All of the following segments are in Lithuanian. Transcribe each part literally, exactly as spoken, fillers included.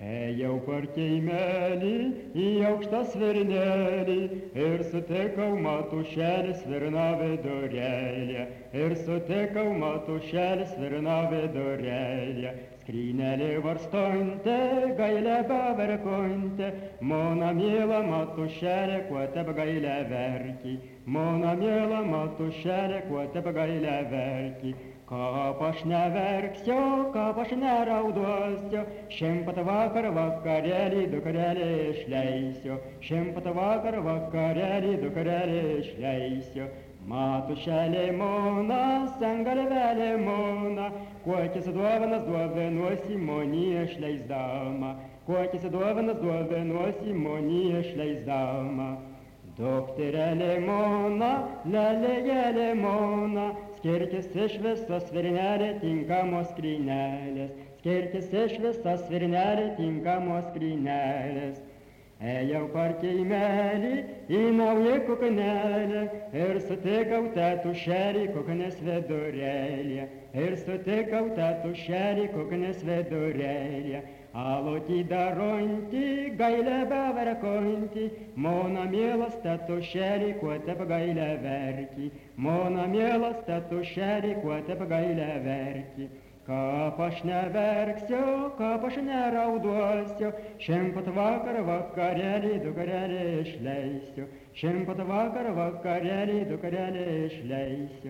Ėjau per keimelį į aukštą svirnelį ir sutikau matušelį svirną vidurėlę. Ir sutikau matušelį svirną vidurėlę. Skrynelį varstontė, gailę beverkontė, mona miela matušelė, kuo teb gailę verki. Mona miela matušelė, kuo teb gailę verki. Kap aš neverksiu, kap aš nerauduosiu, šimpat vakar vakarėlį dukrelį išleisiu, šimpat vakar vakarėlį dukrelį išleisiu. Matušelė mona, sengalvelė mona, kokias dovanas duovinuosi monį išleisdama, kokias dovanas duovinuosi monį išleisdama. Dukterėlė mona, lelėjelė mona, skirkis iš visos svirnelė tinkamos skrynelės, skirkis iš visos svirnelė tinkamos skrynelės. Ėjau per keimelį į naują kuknelę ir sutikau tėtušelį kuknės vidurėlę, ir sutikau tėtušelį kuknės vidurėlę. Alotį darontį, gailę beverkontį, mona mielas tėtušelį, kuo teb gailę verki, mona mielas tėtušelį, kuo teb gailę verki. Kap aš neverksiu, kap aš nerauduosiu, šimpat vakar vakarėlį dukrelį išleisiu, šimpat vakar vakarėlį dukrelį išleisiu.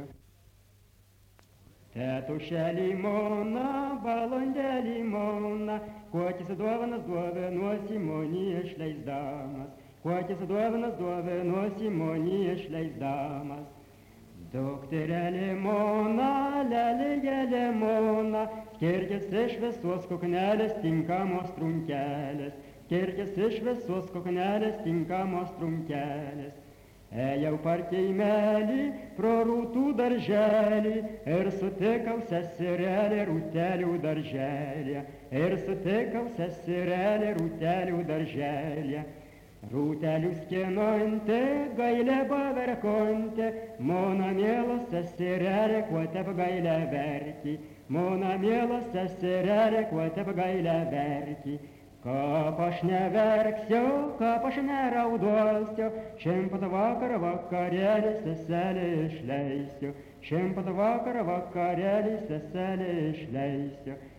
Tėtušelį mona, balandėlį mona, kokias dovanas duovinuosi monį išleisdamas, kokias dovanas duovinuosi monį išleisdamas. Dukterėlė mona, lelėjelė mona, skirkis iš visos kuknelės tinkamos trunkelės, skirkis iš visos kuknelės tinkamos trunkelės. Ėjau per keimelį, pro rūtų darželį ir sutikau seserelį rūtelių darželį, ir sutikau seserelį rūtelių darželį. Rūtelių skinantė, gailę beverkontė, mona miela seserelė, kuo teb gailę verki, mona miela seserelė, kuo teb gailę verki. Kap aš neverksiu, kap aš nerauduosiu, šimpat vakar vakarėlį seselį išleisiu, šimpat vakar vakarėlį seselį išleisiu.